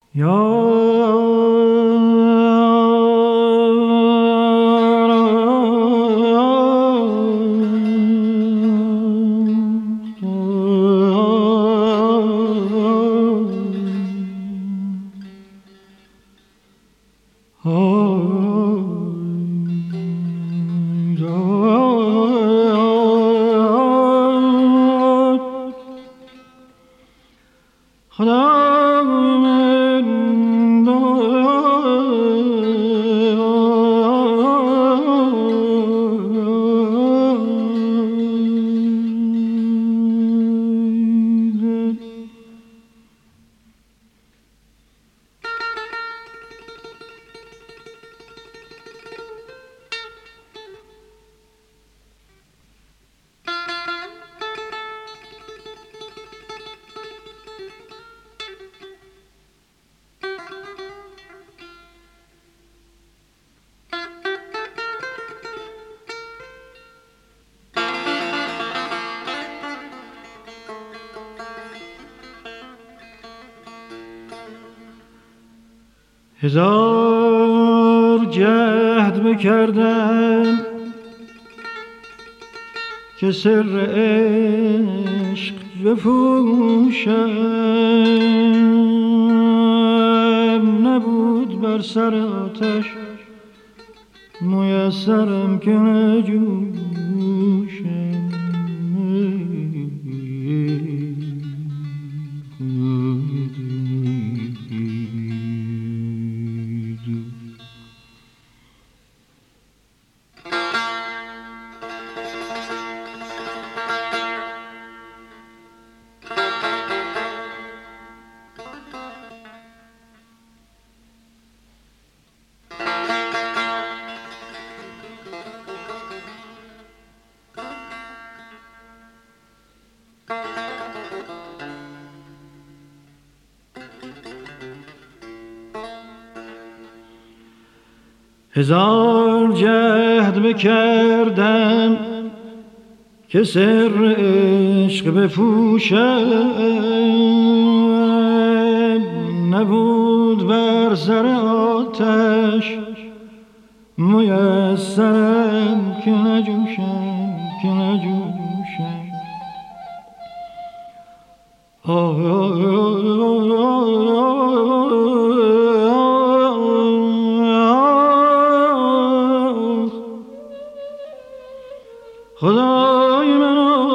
هزار جهد بکردم که سر عشق بپوشم، نبود بر سر آتش میسرم که نجوشم. هزار جهد بکردم که سر عشق بپوشم، نبود بر سر آتش میسرم که نجوشم، که نجوشم. خدای من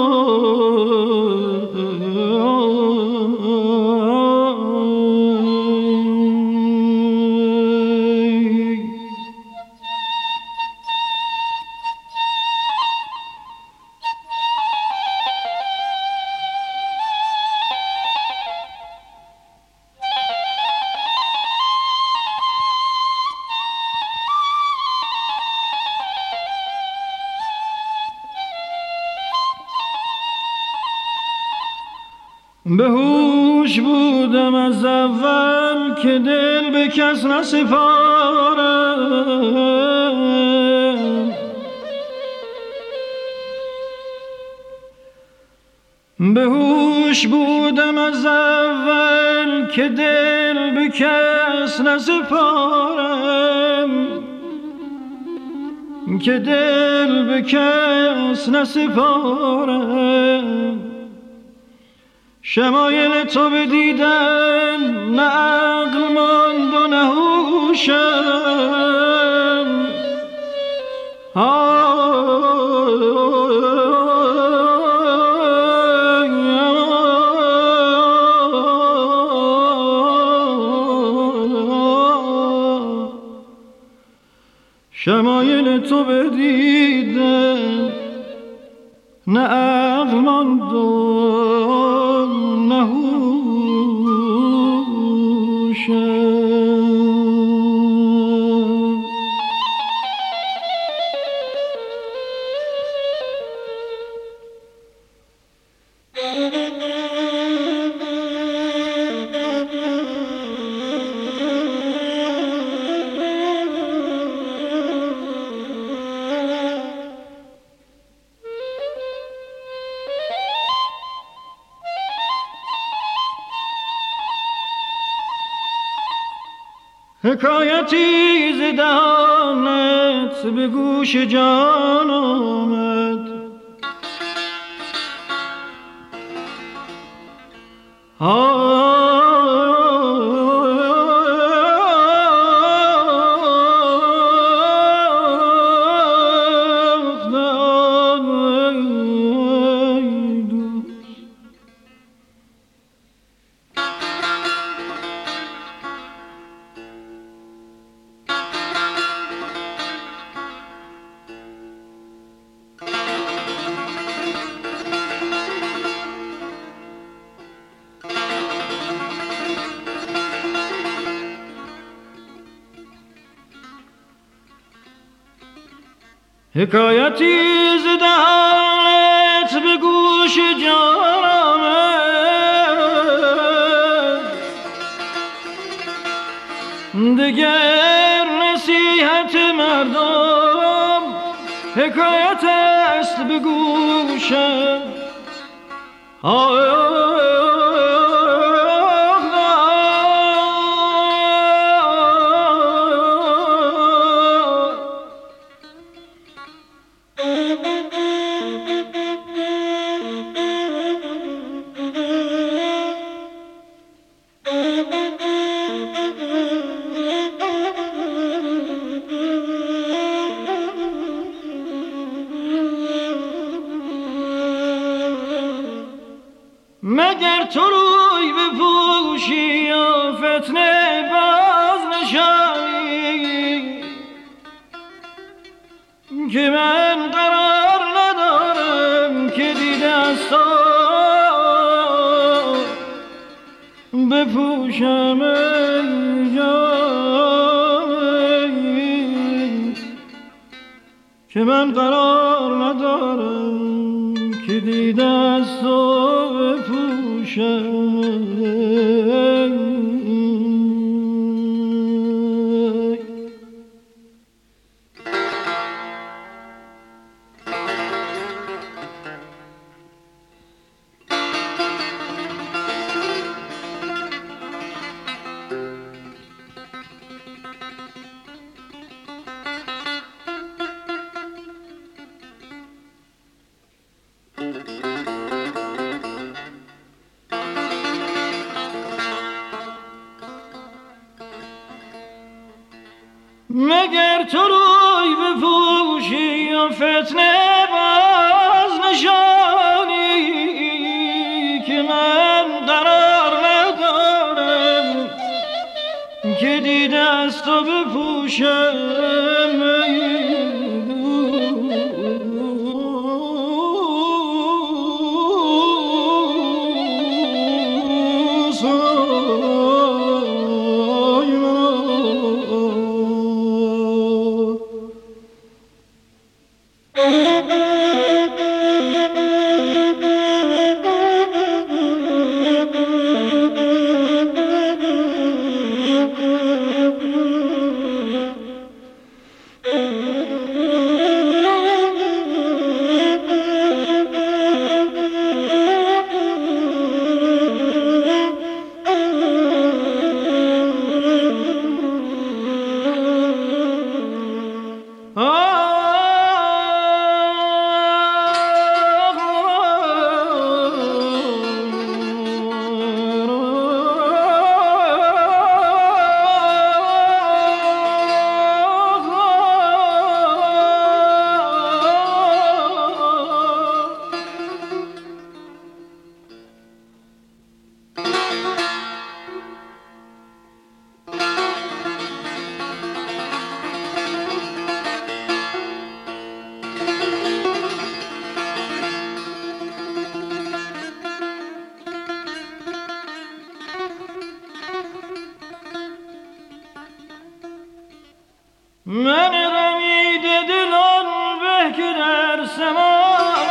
به هوش بودم از اول که دل به کس نسپارم، به هوش بودم از اول که دل به کس نسپارم، که دل به کس نسپارم. شمایل تو بدیدم نه عقل ماند و نه هوشم، شمایل تو بدیدم نه عقل ماند و نه هوشم. حکایتی ز دهانت به گوش جان آمد. حکایتی ز دهانت به گوش جان آمد. دگر نصیحت مردم حکایت است به گوشم. مگر تو روی بپوشی و فتنه باز نشانی که من قرار ندارم که دیده از تو بپوشم ای جان، که من قرار ندارم که دیده از تو مگر تو روی بپوشی و فتنه باز نشانی که من قرار ندارم که دیده از تو بپوشم. من غمیده دلان به که در سمان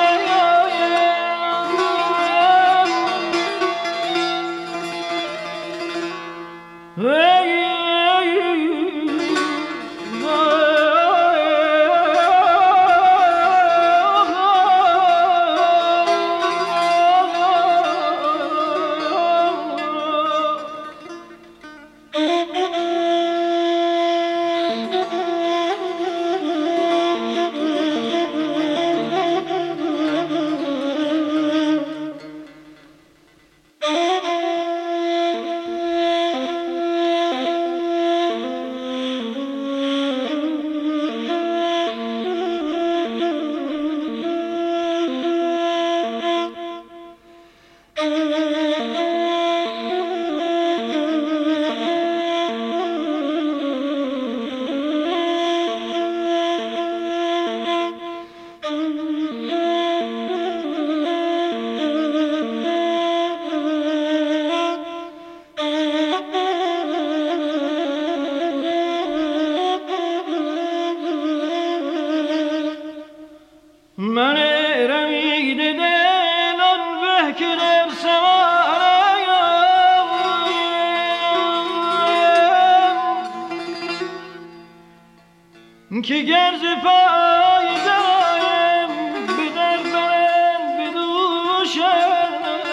که گرز پای دایم به در برم به دوشم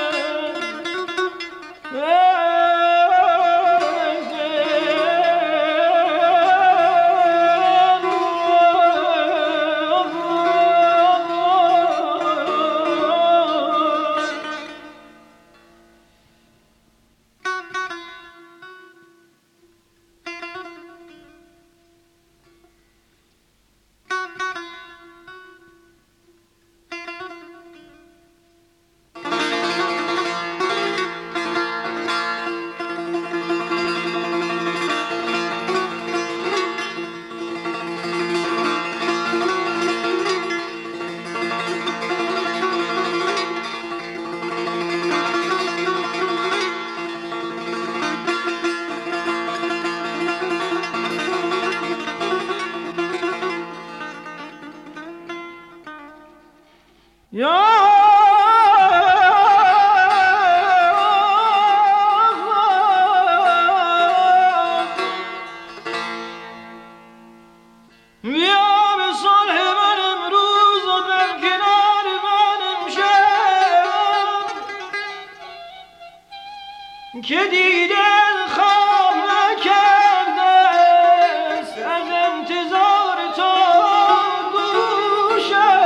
که دیدن خواب نکرده است از انتظار تو گوشم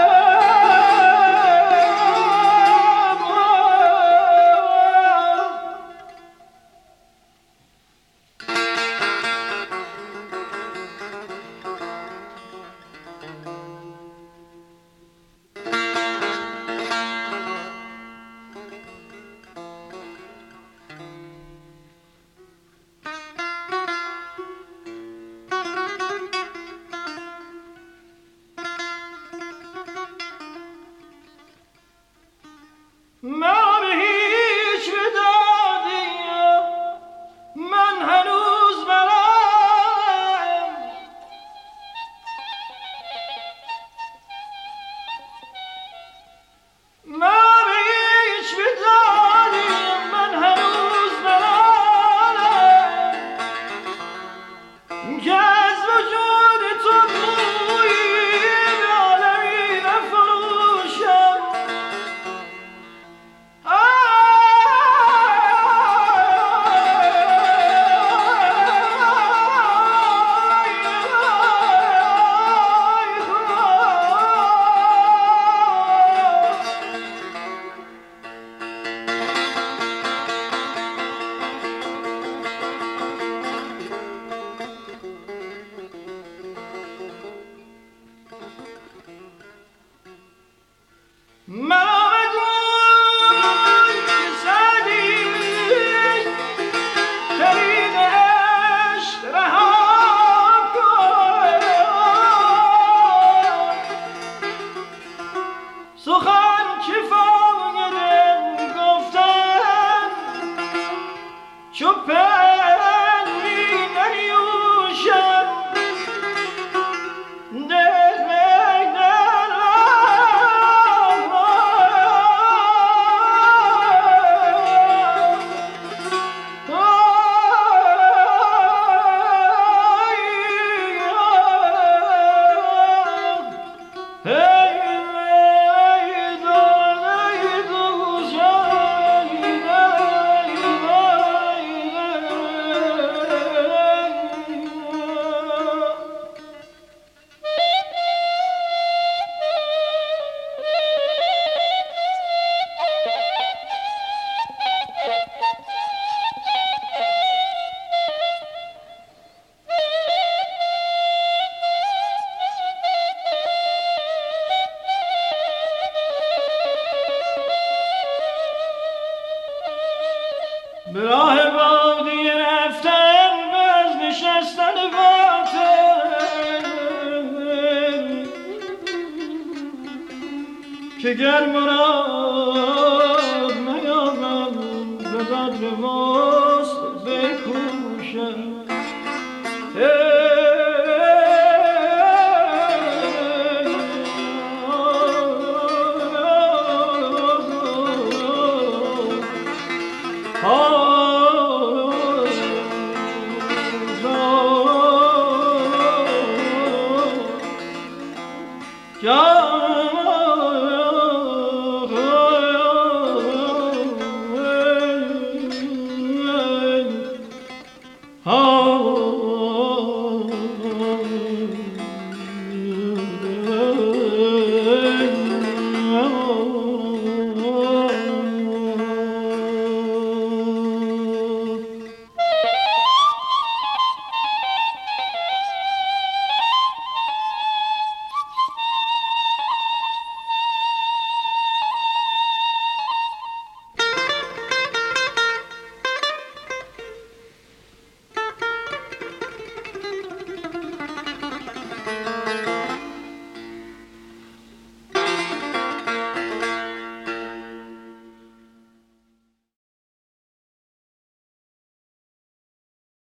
ما به هیچ بدادیم من هنوز برم ما به هیچ بدادیم من هنوز برم که از وجود تو بویی به عالمی نفروشم سخن که فاقدم گفتن چو پن می ننیوشم دل مگدر به راه بادی رفتن باز نشستن باطل که گر مراد نیابم به قدر وست بکوشم آه